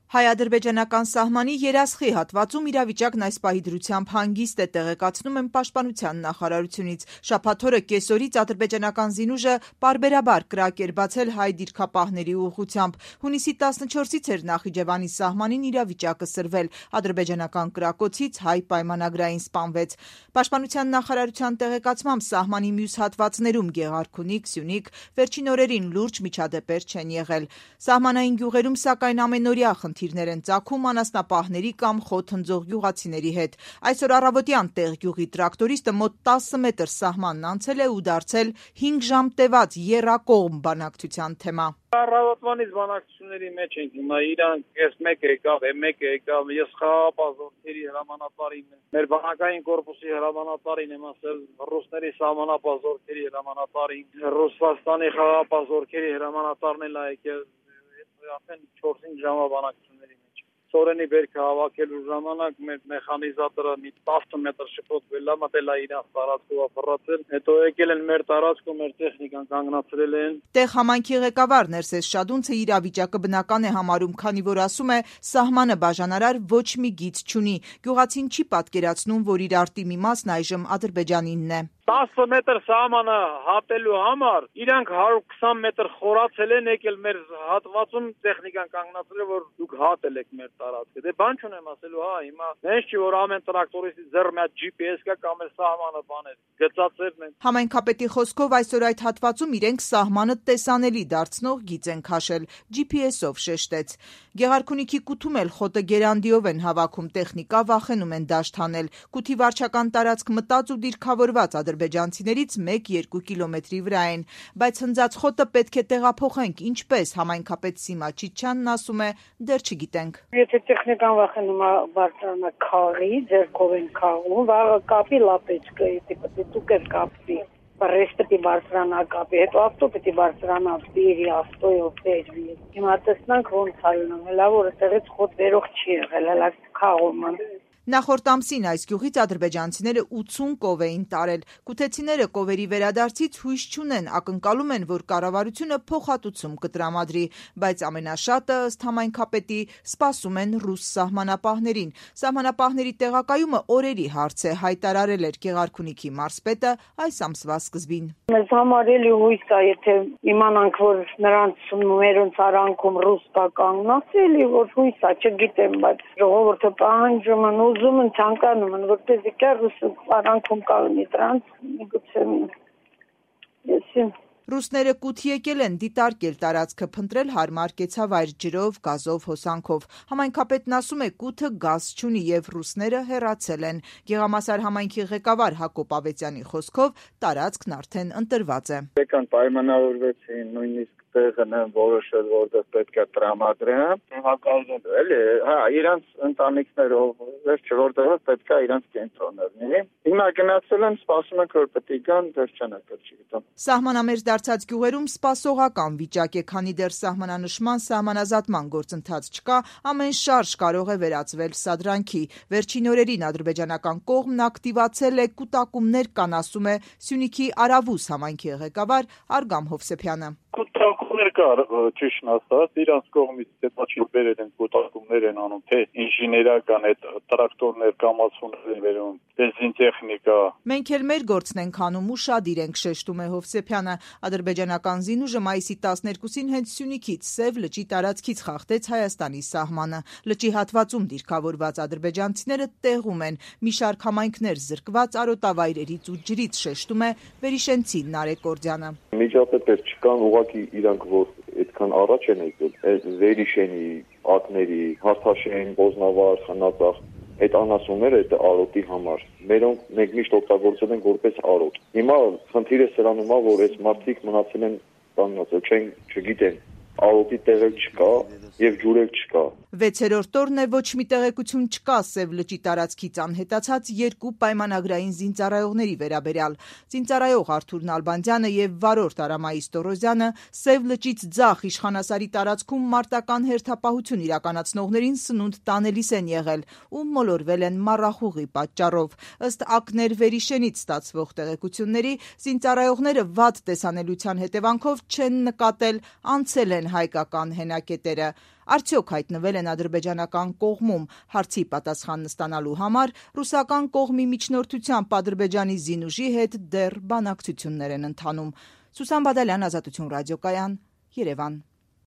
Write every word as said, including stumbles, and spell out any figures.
Հայ-ադրբեջանական սահմանի երասխի հատվածում իրավիճակն այս պահի դրությամբ հանգիստ է, տեղեկացնում են Պաշտպանության նախարարությունից։ Շաբաթ օրը կեսօրից ադրբեջանական զինուժը պարբերաբար կրակ էր բացել հայ դիրքապահների ուղղությամբ։ Հունիսի տասնչորսից էր Նախիջևանի սահմանին իրավիճակը սրվել։ Ադրբեջանական կրակոցից հայ պայմանագրային սպանվեց։ Պաշտպանության նախարարության տեղեկացմամբ սահմանի մյուս հատվածներում Գեղարքունիք, Սյունիք վերջին օրերին լուրջ միջադեպեր չեն եղել։ Սահմանային գյուղերում սակայն ամենօրյա խնդիրներ են ծագում անասնապահների կամ խոտ հնձող գյուղացիների հետ։ Այսօր առավոտյան տեղ գյուղի տրակտորիստը մոտ տասը մետր սահմանն անցել է ու դարձել հինգ ժամ տևած եռակողմ բանակցության թեմա։ Առավոտվանից բանակցությունների մեջ ենք հիմա, իրանք ես մեկը եկավ, մեկը եկավ, ես խաղապազորդների հրամանատարին, մեր բանակային կորպուսի հրամանատարին եմ ասել, ռուսների սահմանապազորդների հրամանատարին, Ռուսաստանի խաղապազորդների հրամանատարն էլ եկել, արդեն չորս-հինգ ժամվա բանակցությունների մեջ։ Սորենի բերքը հավաքելու ժամանակ մեր մեխանիզատորը մի տասը մետր շփոթվել է, մտել է իրաց տարածքով ապռացել, հետո եկել են մեր տարածքում, մեր տեխնիկան կանգնացրել են։ Տեղ համայնքի ղեկավար Ներսես Շադունցը իրավիճակը բնական է համարում, քանի որ ասում է սահմանը բաժանարար ոչ մի գիծ չունի։ Գյուղացին չի պատկերացնում, որ իր արտի մի մասն այժմ Ադրբեջանինն է։ տասը մետր սահմանը հատելու համար իրանք հարյուր քսան մետր խորացել են, եկել մեր հատվածում տեխնիկան կանգնացրել, որ դուք հատել եք մեր տարածքը։ Դե բան չունեմ ասելու, հա, հիմա հենց չի որ ամեն տրակտորիստի ձեռը մի հատ ջի պի էս կա կամ էլ սահմանը բաներ գծացերն են։ Համայնքապետի խոսքով այսօր այդ հատվածում իրենք սահմանը տեսանելի դարձնող գիծ են քաշել, ջի պի էսով շեշտեց։ Գեղարքունիքի կութում էլ խոտը գերանդիով են հավաքում տեխնիկա, վախենում են դաշտ հանել։ Կութի վարչական տարածք մտած ու դիրքավորված ադրբեջանցիներից մեկ-երկու կիլոմետրի վրա են, բայց հնձած խոտը պետք է տեղափոխենք, ինչպես համայնքապետ Սիմա Չիչյանն ասում է, դեռ չգիտենք։ Եթե տեխնիկան վախենում է բարձրանա քարի, ձեռքով են քաղում, վաղը կապի լապեչկը, եթե դուք եք կապի, ռես պետք է բարձրանա կապի, հետո ավտո պետք է բարձրանա բերի ավտոյով բերվի։ Հիմա տեսնանք ոնց ալնում, հələ որ այդտեղից խոտ վերող չի եղել, հələ քաղում են։ Նախորդ ամսին այս գյուղից ադրբեջանցիները ութսուն կով էին տարել։ Կութեցիները կովերի վերադարձից հույս չունեն, ակնկալում են, որ կառավարությունը փոխհատուցում կտրամադրի, բայց ամենաշատը, ըստ համայնքապետի, սպասում են ռուս սահմանապահներին։ Սահմանապահների տեղակայումը օրերի հարց է, հայտարարել էր Գեղարքունիքի մարզպետը այս ամսվա սկզբին։ Մեզ համար էլի հույս է, եթե իմանանք, որ նրանց մերոնց արանքում ռուս կա կանգնած, էլի որ հույս է, չգիտեմ, բայց ժողովուրդը պահանջում են, ուզում են, ցանկանում են, որպեսզի կա ռուսը արանքում կանգնի դրանց, միգուցե եսին։ Ռուսները կութ եկել են դիտարկել տարածքը, փնտրել հարմար կեցավայր ջրով, գազով, հոսանքով։ Համայնքապետն ասում է, կութը գազ չունի եւ ռուսները հեռացել են։ Գեղամասար համայնքի ղեկավար Հակոբ Ավետյանի խոսքով տարածքն արդեն ընտրված է։ Եկան պայմանավորվեցին, նույնիսկ տեղն են որոշել, որտեղ պետք է տրամադրեն, հակազդել, էլի, հա, իրանց ընտանիքներով, վերջը որտեղ պետք է իրանց կենտրոններ։ Հիմա գնացել են, սպասում ենք, որ պետք է գան, դեռ չեն եկել, չգիտեմ։ Սահմանամերձ դարձած գյուղերում սպասողական վիճակ է, քանի դեռ սահմանանշման սահմանազատման գործընթաց չկա, ամեն շարժ կարող է վերածվել սադրանքի։ Վերջին օրերին ադրբեջանական կողմն ակտիվացել է կուտակումներ կան, ասում է Սյունիքի Արավուս համայնքի ղեկավար Արգամ Հովսեփյանը։ Կուտակումներ կար, ճիշտ ասած, իրանց կողմից հետաչի բերել են կուտակումներ են անում, թե ինժեներական այդ տրակտորներ կամացումներ են վերում, բենզին տեխնիկա։ Մենք էլ մեր գործն ենք անում ու շադիր ենք, շեշտում է Հովսեփյանը։ Ադրբեջանական զինուժը մայիսի տասներկուսին հենց Սյունիքից Սև լճի տարածքից խախտեց Հայաստանի սահմանը։ Լճի հատվածում դիրքավորված ադրբեջանցիները տեղում են, մի շարք համայնքներ զրկված արոտավայրերից ու ջրից, շեշտում է Վերիշենցի Նարեկ Կորդյանը։ Միջապետեր չկան, ուղղակի իրանք որ այդքան առաջ են եկել, այդ Վերիշենի, Ակների, Հարթաշեն, Պոզնավար, Խնածախ, այդ անասունները այդ արոտի համար, մերոնք մենք միշտ օգտագործել ենք որպես արոտ։ Հիմա խնդիրը սրանում է, որ այս մարդիկ մնացել են կանգնած, չեն, չգիտեն, արոտի տեղեր չկա եւ ջուրեր չկա։ Վեցերորդ օրն է ոչ մի տեղեկություն չկա Սև լճի տարածքից անհետացած երկու պայմանագրային զինծառայողների վերաբերյալ։ Զինծառայող Արթուր Նալբանդյանը եւ վարորդ Արամայիս Տորոզյանը Սև լճից ձախ իշխանասարի տարածքում մարտական հերթապահություն իրականացնողներին սնունդ տանելիս են եղել ու մոլորվել են մառախուղի պատճառով։ Ըստ Ակներ Վերիշենից ստացվող տեղեկությունների զինծառայողները վատ տեսանելիության հետևանքով չեն նկատել, անցել են հայկական հենակետերը։ Արդյոք հայտնվել են ադրբեջանական կողմում հարցի պատասխան ստանալու համար ռուսական կողմի միջնորդությամբ Ադրբեջանի զինուժի հետ դեռ բանակցություններ են ընթանում։ Սուսան Բադալյան, Ազատություն ռադիոկայան, Երևան։